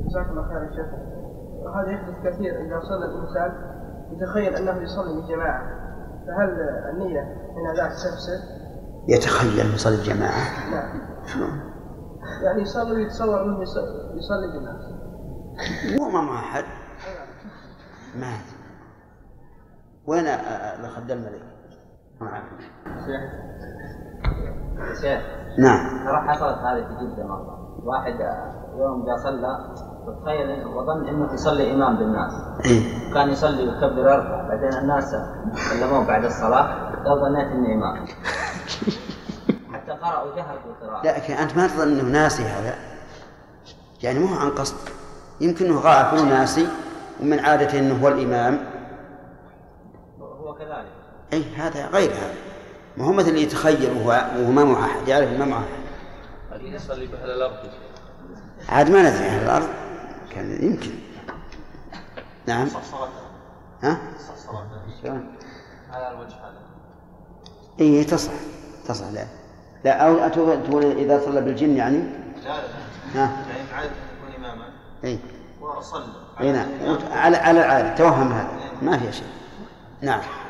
جزاك الله خير يا شيخ. وهذا يحدث كثير إذا صلى الإنسان يتخيل أنه يصلي بالجماعة، فهل النية هنا ذاك تفسد؟ يتخيل يصلي الجماعة؟ نعم. شلون؟ يعني يصلي ويتصور أنه يصلي بالناس. هو ما مع أحد. ما وين الخد الملك؟ شيخ. نعم. ترى حصلت هذه في جدة مرة. واحد يوم جاء صلى وتخيل وظن انه يصلي امام بالناس. إيه؟ كان يصلي ويكبر اربع، بعدين الناس كلموه بعد الصلاة قال ظنيت اني امام. حتى قرأ وجهر بالقراءة. لكن انت ما تظن انه ناسي هذا، يعني مو عن قصد، يمكنه غافل وناسي ومن عادته انه هو الامام. هو كذلك. اي هذا غير هذا، ما هو مثل اللي يتخيل وهو ما معه احد، يعرف ما معه احد. هل يصلي بأهل الأرض؟ عاد ما ندري أهل الأرض، كان يمكن. نعم. ها؟ على الوجه هذا. إيه تصح لا أو تقول إذا صلى بالجن يعني. لا ها؟ يعني عادة يكون إماما. إيه. وصلى. إيه نعم. على العادة توهم هذا ما فيها شيء. نعم.